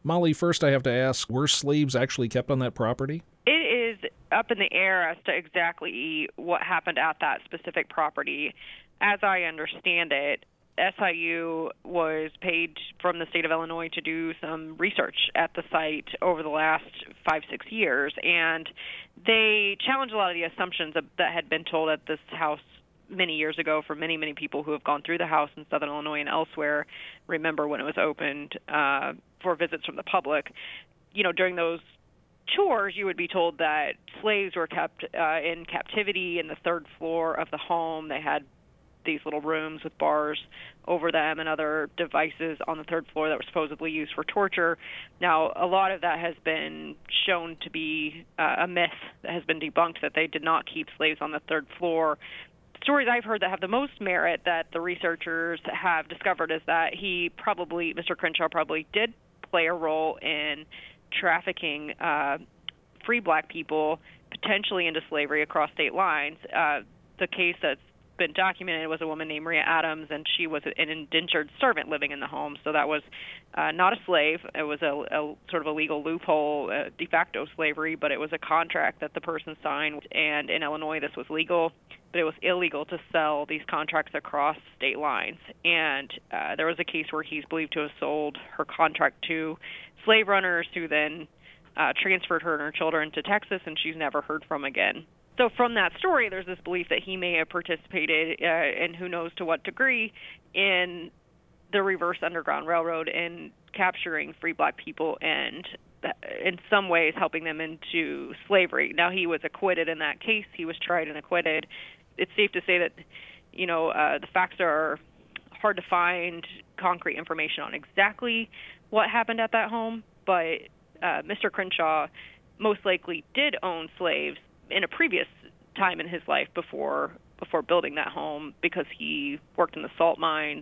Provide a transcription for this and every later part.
Molly, first I have to ask, were slaves actually kept on that property? It is up in the air as to exactly what happened at that specific property. As I understand it, SIU was paid from the state of Illinois to do some research at the site over the last 5-6 years, and they challenged a lot of the assumptions that had been told at this house many years ago for many, many people who have gone through the house in Southern Illinois and elsewhere. Remember when it was opened for visits from the public. During those tours, you would be told that slaves were kept in captivity in the third floor of the home. They had these little rooms with bars over them and other devices on the third floor that were supposedly used for torture. Now, a lot of that has been shown to be a myth that has been debunked, that they did not keep slaves on the third floor. Stories I've heard that have the most merit that the researchers have discovered is that Mr. Crenshaw probably did play a role in trafficking free black people potentially into slavery across state lines. The case that's been documented was a woman named Maria Adams, and she was an indentured servant living in the home. So that was not a slave. It was a sort of a legal loophole, de facto slavery, but it was a contract that the person signed. And in Illinois, this was legal, but it was illegal to sell these contracts across state lines. And there was a case where he's believed to have sold her contract to slave runners who then transferred her and her children to Texas, and she's never heard from again. So from that story, there's this belief that he may have participated, and who knows to what degree, in the reverse Underground Railroad and capturing free black people and in some ways helping them into slavery. Now, he was acquitted in that case. He was tried and acquitted. It's safe to say that, the facts are hard to find concrete information on exactly what happened at that home, but Mr. Crenshaw most likely did own slaves in a previous time in his life before building that home, because he worked in the salt mines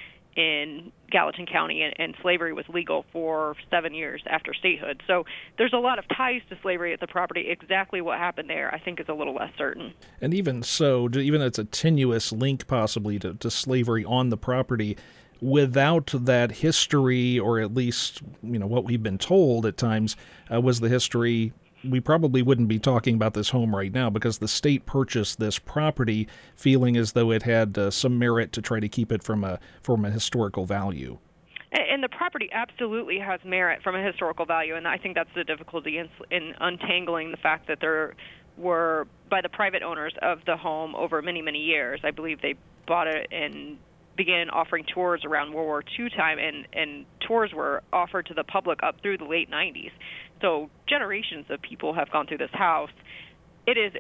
in Gallatin County, and slavery was legal for 7 years after statehood. So there's a lot of ties to slavery at the property. Exactly what happened there, I think, is a little less certain. And even so, even it's a tenuous link possibly to slavery on the property, without that history, or at least what we've been told at times was the history, we probably wouldn't be talking about this home right now, because the state purchased this property feeling as though it had some merit to try to keep it from a historical value. And the property absolutely has merit from a historical value, and I think that's the difficulty in untangling the fact that there were, by the private owners of the home over many, many years. I believe they bought it and began offering tours around World War II time, and tours were offered to the public up through the late 90s. So generations of people have gone through this house. It is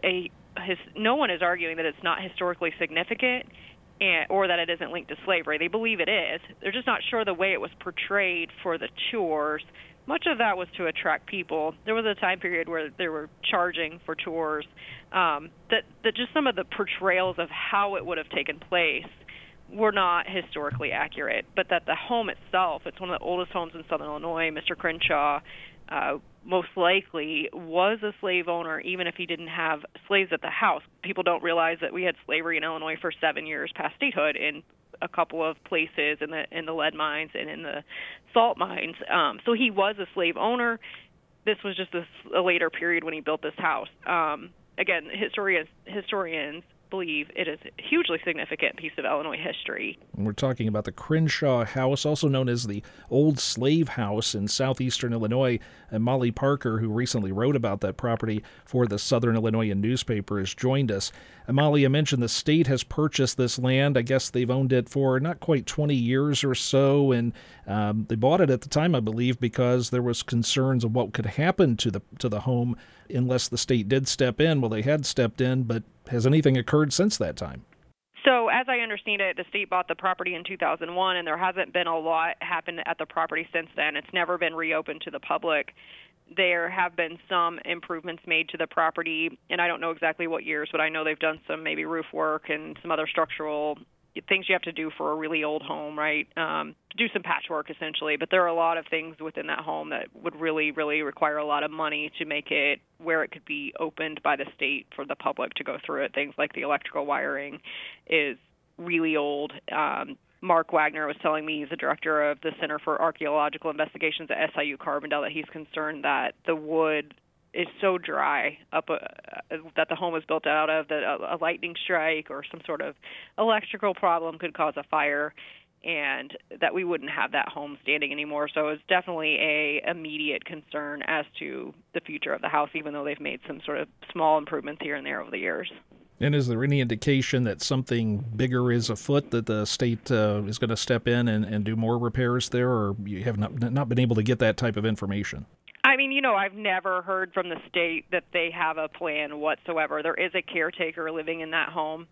no one is arguing that it's not historically significant or that it isn't linked to slavery. They believe it is. They're just not sure the way it was portrayed for the tours. Much of that was to attract people. There was a time period where they were charging for tours. That just some of the portrayals of how it would have taken place were not historically accurate, but that the home itself, it's one of the oldest homes in Southern Illinois. Mr. Crenshaw most likely was a slave owner, even if he didn't have slaves at the house. People don't realize that we had slavery in Illinois for 7 years past statehood in a couple of places in the lead mines and in the salt mines. So he was a slave owner. This was just a later period when he built this house. Again, historians believe it is a hugely significant piece of Illinois history. We're talking about the Crenshaw House, also known as the Old Slave House in southeastern Illinois. And Molly Parker, who recently wrote about that property for the Southern Illinoisan newspaper, has joined us. And Molly, I mentioned the state has purchased this land. I guess they've owned it for not quite 20 years or so, and they bought it at the time, I believe, because there was concerns of what could happen to the home unless the state did step in. Well, they had stepped in, but has anything occurred since that time? So as I understand it, the state bought the property in 2001, and there hasn't been a lot happen at the property since then. It's never been reopened to the public. There have been some improvements made to the property, and I don't know exactly what years, but I know they've done some maybe roof work and some other structural things you have to do for a really old home, right? Do some patchwork, essentially. But there are a lot of things within that home that would really, really require a lot of money to make it where it could be opened by the state for the public to go through it. Things like the electrical wiring is really old. Mark Wagner was telling me, he's the director of the Center for Archaeological Investigations at SIU Carbondale, that he's concerned that the wood is so dry that the home was built out of, that a lightning strike or some sort of electrical problem could cause a fire, and that we wouldn't have that home standing anymore. So it's definitely a immediate concern as to the future of the house, even though they've made some sort of small improvements here and there over the years. And is there any indication that something bigger is afoot, that the state is going to step in and do more repairs there, or you have not been able to get that type of information? I mean, I've never heard from the state that they have a plan whatsoever. There is a caretaker living in that home.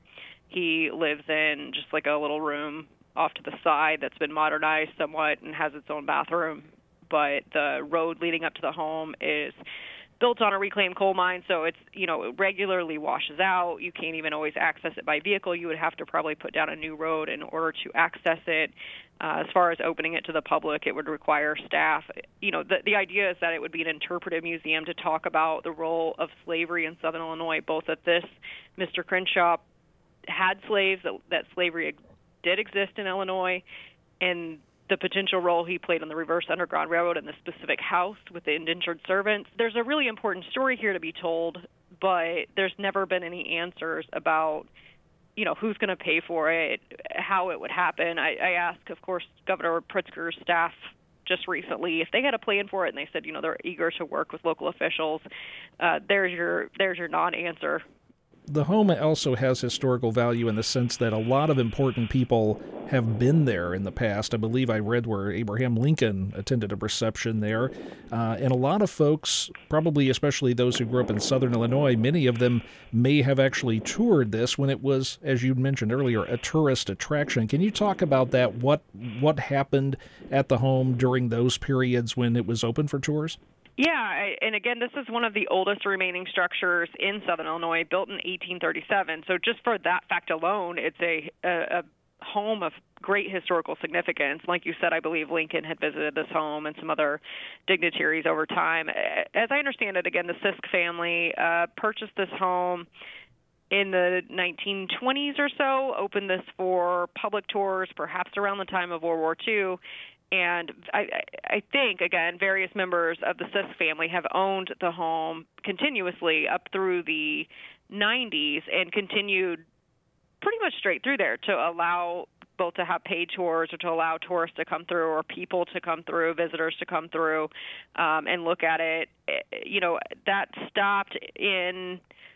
He lives in just like a little room off to the side that's been modernized somewhat and has its own bathroom. But the road leading up to the home is built on a reclaimed coal mine, so it's, it regularly washes out. You can't even always access it by vehicle. You would have to probably put down a new road in order to access it. As far as opening it to the public, it would require staff. The idea is that it would be an interpretive museum to talk about the role of slavery in Southern Illinois, both that Mr. Crenshaw had slaves, that slavery did exist in Illinois, and the potential role he played on the reverse Underground Railroad and the specific house with the indentured servants. There's a really important story here to be told, but there's never been any answers about, who's going to pay for it, how it would happen. I asked, of course, Governor Pritzker's staff just recently if they had a plan for it, and they said, they're eager to work with local officials. There's your non-answer. The home also has historical value in the sense that a lot of important people have been there in the past. I believe I read where Abraham Lincoln attended a reception there. And a lot of folks, probably especially those who grew up in Southern Illinois, many of them may have actually toured this when it was, as you mentioned earlier, a tourist attraction. Can you talk about that? What happened at the home during those periods when it was open for tours? Yeah, and again, this is one of the oldest remaining structures in Southern Illinois, built in 1837. So just for that fact alone, it's a home of great historical significance. Like you said, I believe Lincoln had visited this home and some other dignitaries over time. As I understand it, again, the Sisk family purchased this home in the 1920s or so, opened this for public tours, perhaps around the time of World War II. And I think, again, various members of the Sisk family have owned the home continuously up through the 90s and continued pretty much straight through there to allow both to have paid tours or to allow tourists to come through or people to come through, visitors to come through and look at it. That stopped in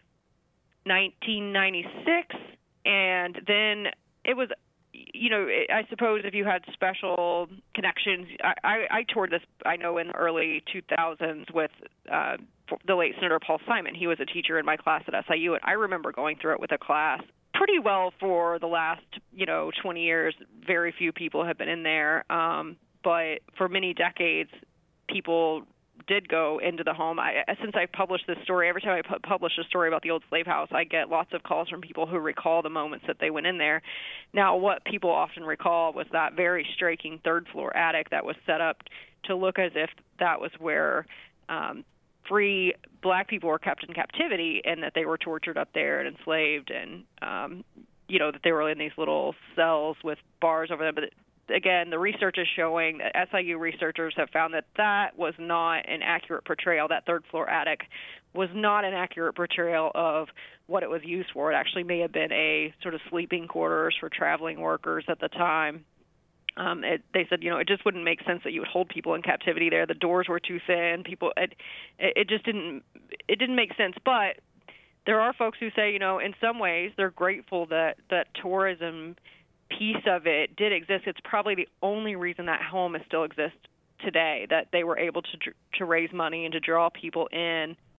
1996, and then it was I suppose if you had special connections, I toured this, I know, in the early 2000s with the late Senator Paul Simon. He was a teacher in my class at SIU, and I remember going through it with a class pretty well for the last, 20 years. Very few people have been in there, but for many decades, people did go into the home. Since I published this story, every time I publish a story about the old slave house, I get lots of calls from people who recall the moments that they went in there. Now, what people often recall was that very striking third-floor attic that was set up to look as if that was where free black people were kept in captivity and that they were tortured up there and enslaved and, that they were in these little cells with bars over them. But again, the research is showing that SIU researchers have found that was not an accurate portrayal. That third-floor attic was not an accurate portrayal of what it was used for. It actually may have been a sort of sleeping quarters for traveling workers at the time. They said, it just wouldn't make sense that you would hold people in captivity there. The doors were too thin. It just didn't make sense. But there are folks who say, in some ways they're grateful that tourism piece of it did exist. It's probably the only reason that home still exists today, that they were able to raise money and to draw people in